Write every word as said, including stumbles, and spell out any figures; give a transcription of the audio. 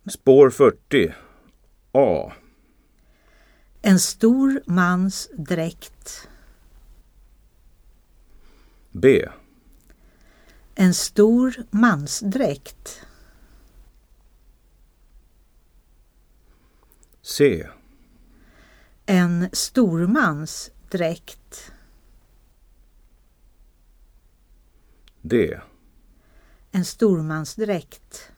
Spår fyrtio. A. En stor mans dräkt. B. En stor mansdräkt. C. En stormans dräkt. D. En stormans dräkt.